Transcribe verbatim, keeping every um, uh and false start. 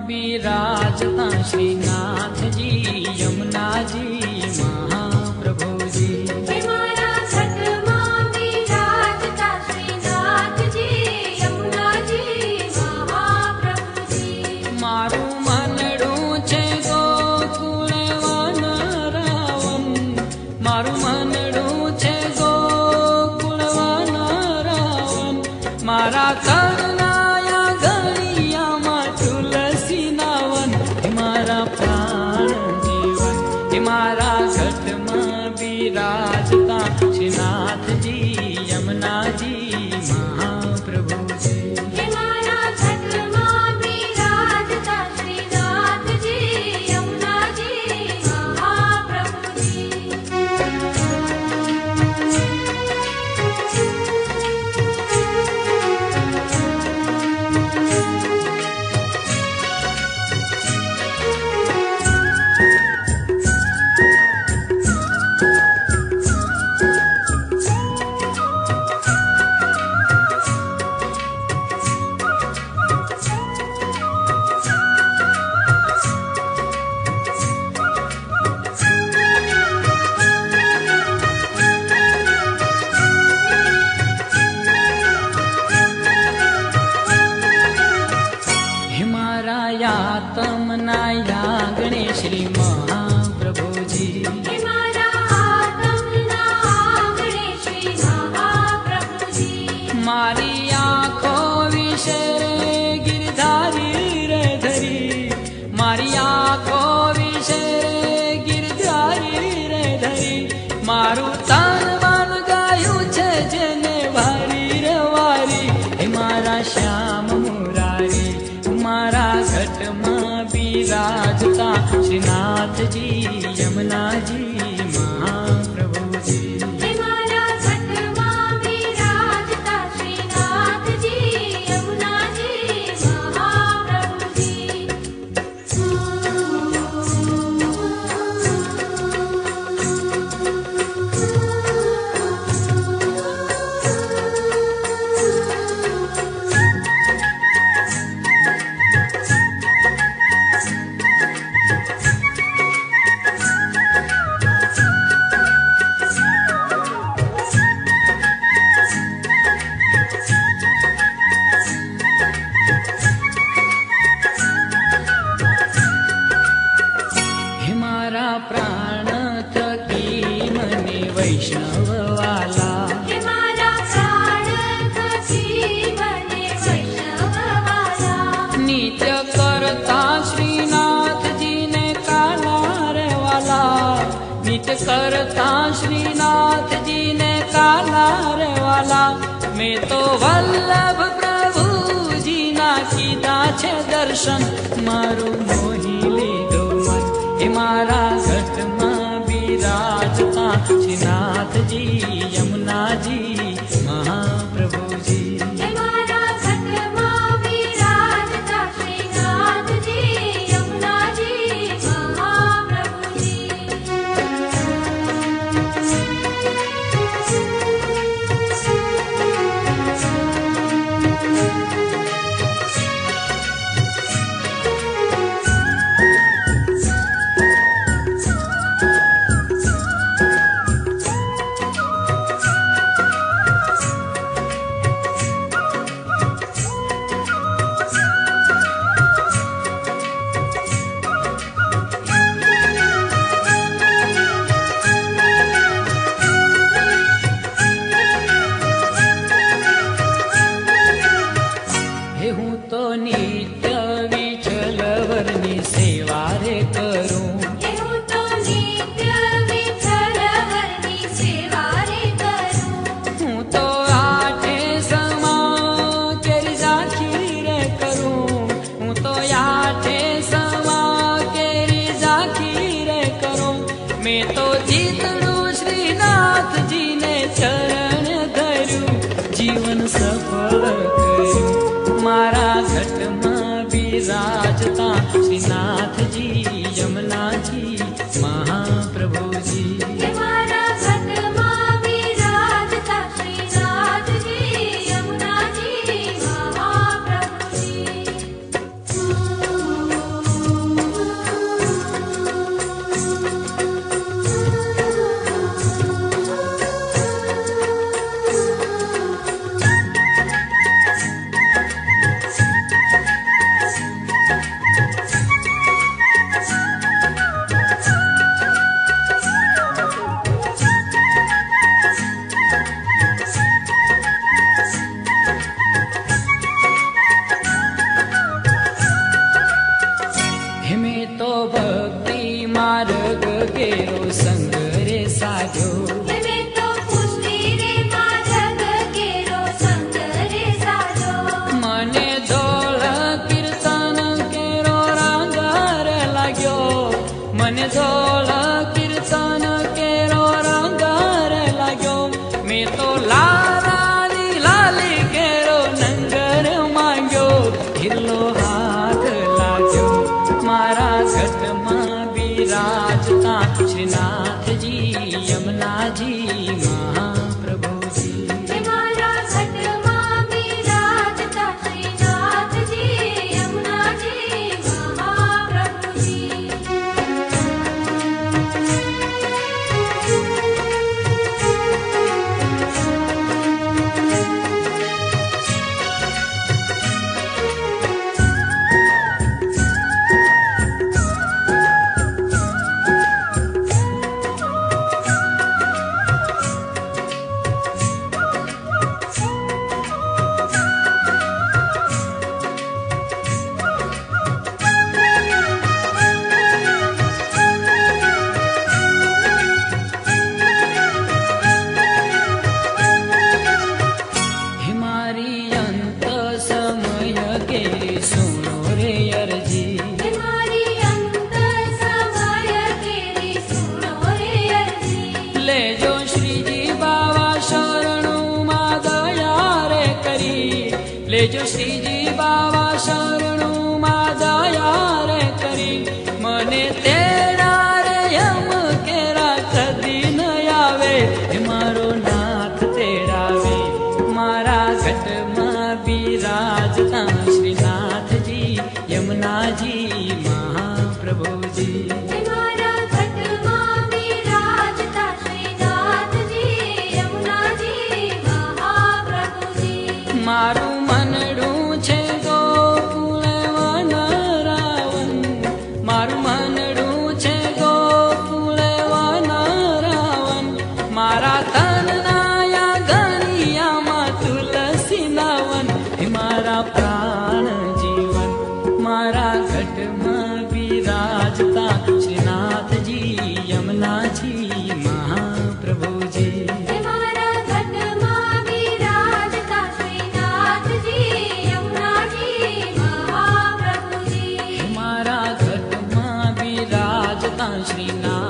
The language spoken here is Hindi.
विराजता श्रीनाथ जी यमुना जी महाप्रभु जी। मारा घट मां विराजता श्रीनाथ जी यमुना जी महाप्रभु जी। मारू मनडू छे गोकुल वन रावण, मारू मनडू छे गोकुल वन रावण। मारा करनाया गलिया मा तुलसी नावन, मारा प्राण जीवन मारा घट मां विराजता श्रीनाथ जी यमुना जी महाप्रभु जी। मारा घट मां विराजता श्रीनाथ जी यमुना जी महाप्रभु जी। तमनाया गणेश श्री महाप्रभु जी। मारा तमना गणेश श्री महाप्रभु जी। मारी आँखों विषय गिरधारी रे धरी, मारी आँखों विषय गिरधारी रे धरी। मारू तन मन गायु छे जेने भारी रे वारी, हे मारा श्याम मुरारी मारा घट मां विराजता श्रीनाथ जी यमुना जी महाप्रभु जी। मारा घट मां विराजता श्रीनाथ जी यमुना जी महाप्रभु जी। प्राण थकी मने वैष्णव वाला, मारा प्राण थकी मने वैष्णव वाला। नित्य करता श्रीनाथ जी ने काला रे वाला, नित्य करता श्रीनाथ जी ने काला रे वाला। मैं तो वल्लभ प्रभु जी ना कीधा छे दर्शन, मारू मोही लीधो मन हे मारा घट मां विराजता श्रीनाथ जी यमुना जी महाप्रभु जी। मारा घट मां विराजता श्रीनाथ जी यमुना जी महाप्रभु जी। नित्य विठल वरनी सेवा रे करूं, हूँ तो नित्य विठल वरनी सेवा रे करूं। हूँ तो आठे समा केरी झांकी रे करूं, हूँ तो आठे समा केरी झांकी रे करूं। मैं तो जीतड़ू श्रीनाथ जी ने चरण धरूं, जीवन सफल करूं। मारा घट मां विराजता श्रीनाथ जी यमुना जी महाप्रभु जी। मारा घट मां विराजता श्रीनाथ जी यमुना जी महाप्रभु जी। केरो संग रे साजो। मैं तो पूछती रे माँ जग केरो संग रे साजो। मने धोल कीर्तन केरो रंग रे लाग्यो। मने धोल कीर्तन केरो रंग रे लाग्यो। मैं तो लारानी लाली केरो नंगर मांग्यो। हिरलो हाथ लाग्यो मारा घट मां बिराजता श्रीनाथ जी यमुना जी महाप्रभु जी। मारा घट मां बिराजता श्रीनाथ जी यमुना जी महाप्रभु जी। हिमारी अंत समय के सुनो रे अर्जी। हमारी अंत समय केरी सुनो रे अर्जी। ले जो श्री जी बाबा शरणु मा दया रे करी। ले जो श्री जी बाबा शरणु मा दया रे करी। मने तेरा रे यम केरा कदी न आवे। हे मारो नाथ तेरा वे मारा घट मां बिराजता श्रीनाथ जी यमुना जी महाप्रभु जी। हमारा घट मां बिराजता श्रीनाथ जी यमुना जी महाप्रभु जी। मारू मनडू छे गोकुल वन रावण। मारू मनडू छे गोकुल वन रावण। मारा तन नाया गनिया मा तुलसी नावन। हे मारा प्राण जीवन मारा घट मां बिराजता श्रीनाथ जी यमुना जी महाप्रभु जी। हमारा घट मां बिराजता श्रीनाथ जी यमुना जी महाप्रभु जी। मारा घट मां बिराजता श्रीनाथ